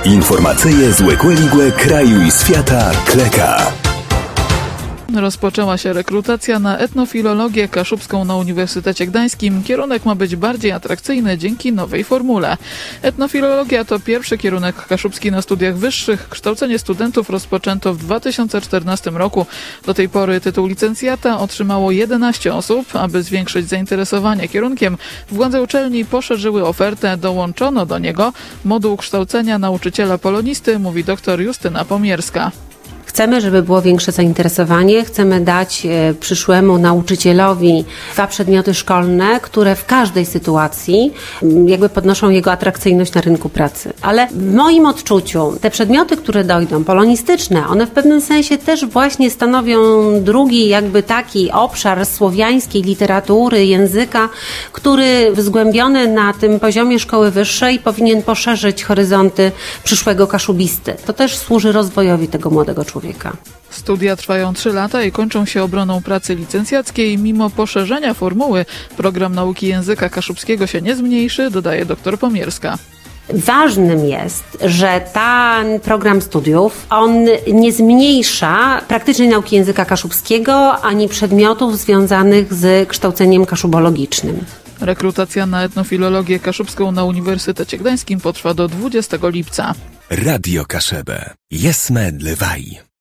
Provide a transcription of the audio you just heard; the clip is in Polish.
Informacyje z Łekłe kraju i świata Kleka. Rozpoczęła się rekrutacja na etnofilologię kaszubską na Uniwersytecie Gdańskim. Kierunek ma być bardziej atrakcyjny dzięki nowej formule. Etnofilologia to pierwszy kierunek kaszubski na studiach wyższych. Kształcenie studentów rozpoczęto w 2014 roku. Do tej pory tytuł licencjata otrzymało 11 osób. Aby zwiększyć zainteresowanie kierunkiem, władze uczelni poszerzyły ofertę. Dołączono do niego moduł kształcenia nauczyciela polonisty, mówi dr Justyna Pomierska. Chcemy, żeby było większe zainteresowanie. Chcemy dać przyszłemu nauczycielowi 2 przedmioty szkolne, które w każdej sytuacji podnoszą jego atrakcyjność na rynku pracy. Ale w moim odczuciu te przedmioty, które dojdą, polonistyczne, one w pewnym sensie też właśnie stanowią drugi taki obszar słowiańskiej literatury, języka, który zgłębiony na tym poziomie szkoły wyższej powinien poszerzyć horyzonty przyszłego kaszubisty. To też służy rozwojowi tego młodego człowieka. Studia trwają 3 lata i kończą się obroną pracy licencjackiej. Mimo poszerzenia formuły program nauki języka kaszubskiego się nie zmniejszy, dodaje dr Pomierska. Ważnym jest, że ten program studiów, on nie zmniejsza praktycznej nauki języka kaszubskiego ani przedmiotów związanych z kształceniem kaszubologicznym. Rekrutacja na etnofilologię kaszubską na Uniwersytecie Gdańskim potrwa do 20 lipca. Radio Kaszebę. Jesme dlewaj.